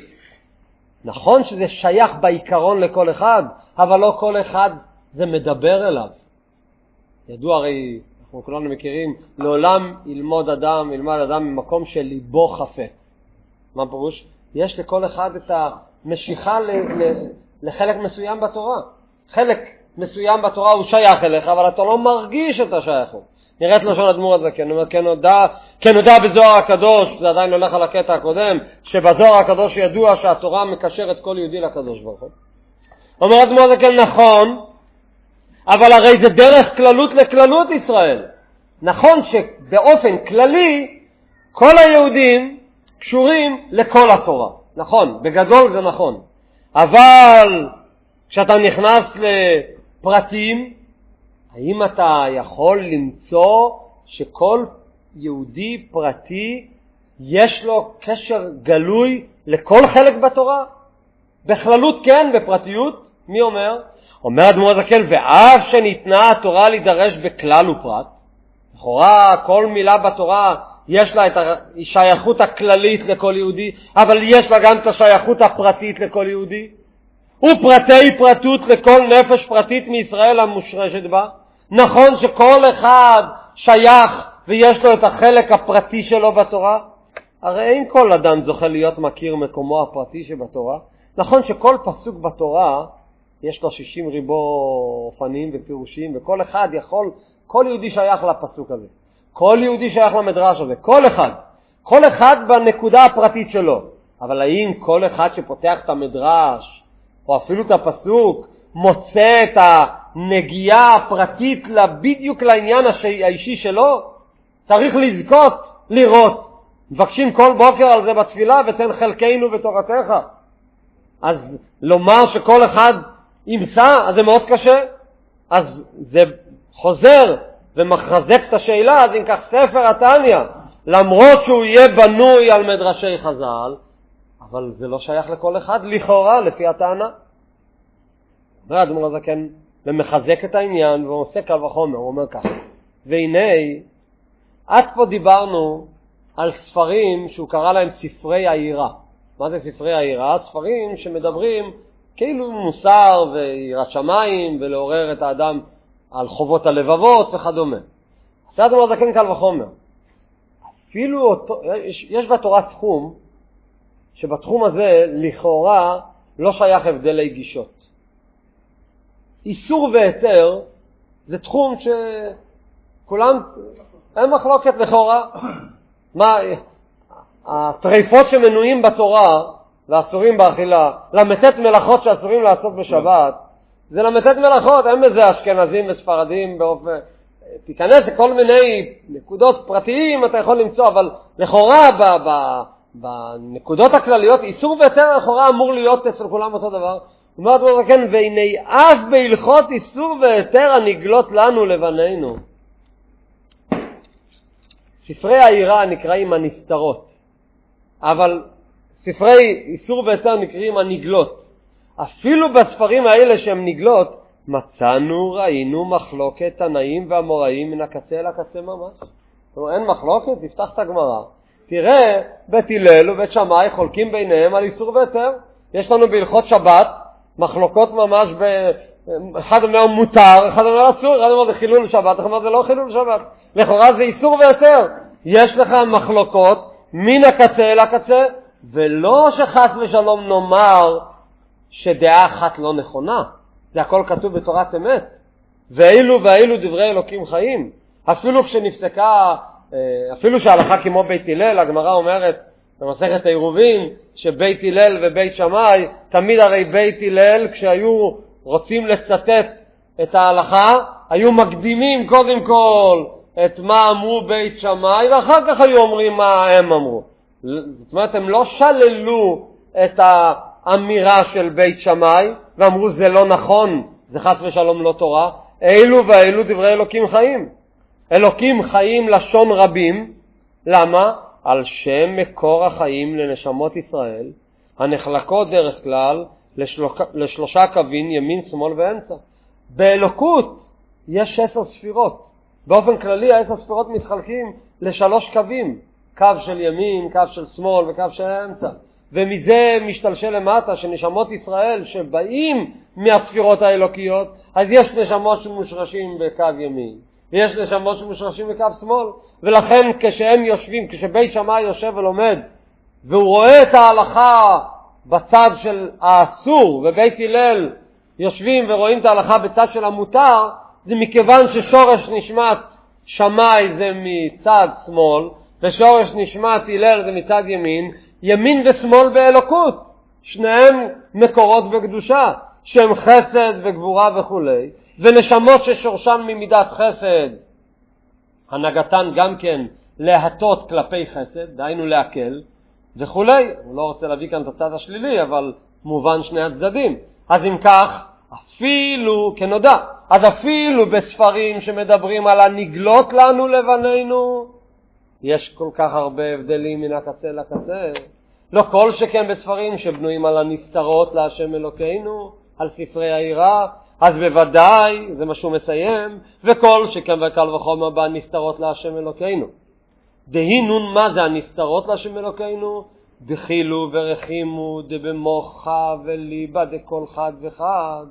נכון שזה שייך בעיקרון לכל אחד, אבל לא כל אחד זה מדבר אליו. ידוע הרי, אנחנו כולנו מכירים, לעולם ילמד אדם ממקום של ליבו חפץ. מה פירוש? יש לכל אחד את המשיכה לחלק מסוים בתורה. חלק מסוים בתורה הוא שייך אליך, אבל אתה לא מרגיש את השייכות. נראית לשון אדמו"ר הזקן, אומר, כן נודע בזוהר הקדוש, זה עדיין הולך על הקטע הקודם, שבזוהר הקדוש ידוע שהתורה מקשרת כל יהודי לקדוש ברוך הוא. אומר אדמו"ר הזקן, נכון, אבל הרי זה דרך כללות לכללות ישראל. נכון שבאופן כללי כל היהודים קשורים לכל התורה. נכון, בגדול זה נכון. אבל כשאתה נכנס לפרטים, האם אתה יכול למצוא שכל יהודי פרטי יש לו קשר גלוי לכל חלק בתורה? בכללות כן, בפרטיות. מי אומר? אומר אדמו"ר הזקן, ואף שניתנה התורה להידרש בכלל ופרט, לכאורה כל מילה בתורה יש לה את השייכות הכללית לכל יהודי, אבל יש לה גם את השייכות הפרטית לכל יהודי. ופרטי פרטות לכל נפש פרטית מישראל המושרשת בה. נכון שכל אחד שייך ויש לו את החלק הפרטי שלו בתורה. הרי אין כל אדם זוכה להיות מכיר מקומו הפרטי שבתורה. נכון שכל פסוק בתורה יש לו 60 ריבו אופנים ופירושים, וכל אחד יכול, כל יהודי שייך לפסוק הזה. כל יהודי שייך למדרש הזה. כל אחד בנקודה הפרטית שלו. אבל האם כל אחד שפותח את המדרש, או אפילו את הפסוק, מוצא את הנגיעה הפרטית בדיוק לעניין האישי שלו? צריך לזכות, לראות. מבקשים כל בוקר על זה בתפילה, ותן חלקנו בתורתך. אז לומר שכל אחד ימצא, אז זה מאוד קשה. אז זה חוזר ומחזק את השאלה. אז אם כך ספר התניא, למרות שהוא יהיה בנוי על מדרשי חז"ל, אבל זה לא שייך לכל אחד, לכאורה, לפי הטענה. האדמו"ר הזקן ומחזק את העניין ועושה קל וחומר, הוא אומר ככה. והנה, עד פה דיברנו על ספרים שהוא קרא להם ספרי העירה. מה זה ספרי העירה? ספרים שמדברים כאילו מוסר ויראת שמיים ולעורר את האדם על חובות הלבבות וכדומה. עושה האדמו"ר הזקן קל וחומר. אפילו יש בתורה תחום שבתחום הזה לכאורה לא שייך הבדלי גישות. איסור והיתר זה תחום שכולם, אין מחלוקת לכאורה. מה, הטריפות שמנויים בתורה ואסורים באכילה, למתת מלאכות שאסורים לעשות בשבת, זה למתת מלאכות, אין בזה אשכנזים וספרדים באופן, תיכנס לכל מיני נקודות פרטיים אתה יכול למצוא, אבל לכאורה בנקודות הכלליות, איסור והיתר לכאורה אמור להיות אצל כולם אותו דבר. הוא אומר, כן, והנה אף בהלכות איסור והיתר הנגלות לנו לבנינו. ספרי העירה נקראים הנסתרות, אבל ספרי איסור והיתר נקראים הנגלות. אפילו בספרים האלה שהם נגלות, מצאנו, ראינו מחלוקת תנאים ואמוראים מן הקצה אל הקצה ממש. זאת אומרת, אין מחלוקת, תפתח את הגמרא. תראה, בית הלל ובית שמאי חולקים ביניהם על איסור והיתר. יש לנו בהלכות שבת מחלוקות ממש, אחד אומר מותר, אחד אומר אסור, אחד אומר זה חילול שבת, אחד אומר זה לא חילול שבת. לכאורה זה איסור והיתר. יש לך מחלוקות מן הקצה אל הקצה, ולא שחס ושלום נאמר שדעה אחת לא נכונה. זה הכל כתוב בתורת אמת. ואילו ואילו דברי אלוקים חיים. אפילו כשנפסקה, אפילו שההלכה כמו בית הלל, הגמרא אומרת במסכת העירובין שבית הלל ובית שמאי, תמיד הרי בית הלל כשהיו רוצים לצטט את ההלכה, היו מקדימים קודם כל את מה אמרו בית שמאי, ואחר כך היו אומרים מה הם אמרו. זאת אומרת, הם לא שללו את האמירה של בית שמאי, ואמרו זה לא נכון, זה חס ושלום לא תורה. אילו ואילו דברי אלוקים חיים. אלוקים חיים לשון רבים. למה? על שם מקור החיים לנשמות ישראל, הנחלקות דרך כלל לשלושה קווים, ימין, שמאל ואמצע. באלוקות יש 10 ספירות. באופן כללי 10 ספירות מתחלקים לשלוש קווים, קו של ימין, קו של שמאל וקו של אמצע. ומזה משתלשל למטה שנשמות ישראל שבאים מהספירות האלוקיות, אז יש נשמות שמושרשים בקו ימין, ויש נשמות שמושרשים בקו שמאל. ולכן כשהם יושבים, כשבית שמאי יושב ולומד, והוא רואה את ההלכה בצד של האסור, ובית הלל יושבים ורואים את ההלכה בצד של המותר, זה מכיוון ששורש נשמת שמאי זה מצד שמאל, ושורש נשמת הלל זה מצד ימין. ימין ושמאל באלוקות, שניהם מקורות בקדושה, שהם חסד וגבורה וכו'. ונשמות ששורשן ממידת חסד, הנהגתן גם כן להטות כלפי חסד, דהיינו להקל וכו'. הוא לא רוצה להביא כאן את הצד השלילי, אבל מובן שני הצדדים. אז אם כך, אפילו כנודע, אז אפילו בספרים שמדברים על הנגלות לנו לבנינו, יש כל כך הרבה הבדלים מן הקצה לקצה. לא כל שכן בספרים שבנויים על הנסתרות להשם אלוקינו, על ספרי העירה. אז בוודאי, זה מה שהוא מסיים, וכל שכן וקל וחומר בנסתרות להשם אלוקינו. דהינון, מה זה הנסתרות להשם אלוקינו? דחילו ורחימו דבמוחה וליבה דכל חד וחד.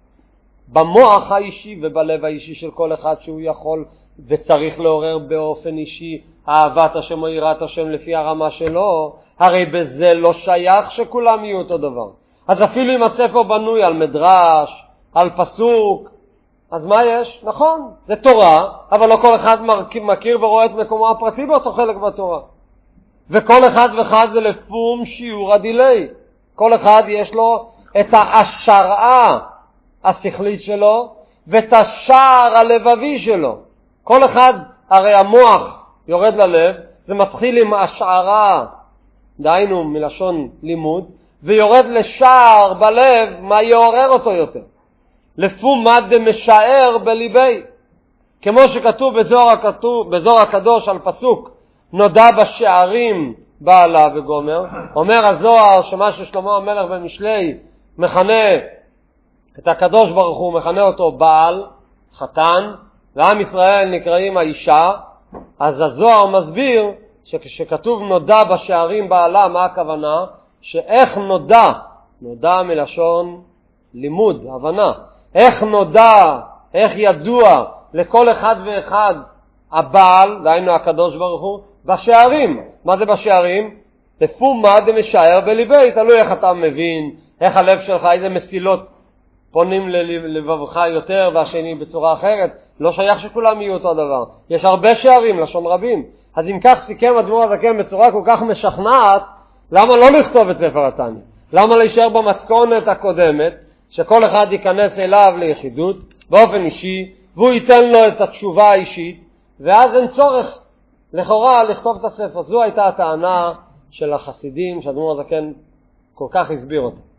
במוח האישי ובלב האישי של כל אחד שהוא יכול וצריך לעורר באופן אישי אהבת השם או יראת השם לפי הרמה שלו, הרי בזה לא שייך שכולם יהיו אותו דבר. אז אפילו אם הספר בנוי על מדרש, על פסוק, אז מה יש? נכון, זה תורה, אבל לא כל אחד מכיר ורואה את מקומו הפרטי באותו חלק בתורה. וכל אחד ואחד זה לפום שיעור הדילי. כל אחד יש לו את ההשראה השכלית שלו ואת השער הלבבי שלו. כל אחד, הרי המוח יורד ללב, זה מתחיל עם השערה, דהיינו מלשון לימוד, ויורד לשער בלב, מה יעורר אותו יותר. לפום מה דמשער בליבי. כמו שכתוב בזוהר הקדוש על פסוק, נודע בשערים בעלה וגומר. אומר הזוהר שמה ששלמה המלך במשלי מכנה את הקדוש ברוך הוא, מכנה אותו בעל, חתן, ועם ישראל נקראים האישה. אז הזוהר מסביר שכשכתוב נודע בשערים בעלה, מה הכוונה? שאיך נודע, נודע מלשון לימוד, הבנה, איך נודע, איך ידוע לכל אחד ואחד הבעל, דהיינו הקדוש ברוך הוא, בשערים. מה זה בשערים? לפום מה דמשער בליבי, תלוי איך אתה מבין, איך הלב שלך, איזה מסילות פונים ללבבך יותר והשני בצורה אחרת. לא שייך שכולם יהיו אותו דבר. יש הרבה שערים, לשון רבים. אז אם כך סיכם אדמו"ר הזקן בצורה כל כך משכנעת, למה לא לכתוב את ספר התניא? למה להישאר במתכונת הקודמת, שכל אחד ייכנס אליו ליחידות באופן אישי, והוא ייתן לו את התשובה האישית, ואז אין צורך לכאורה לכתוב את הספר. זו הייתה הטענה של החסידים שאדמו"ר הזקן כל כך הסביר אותה.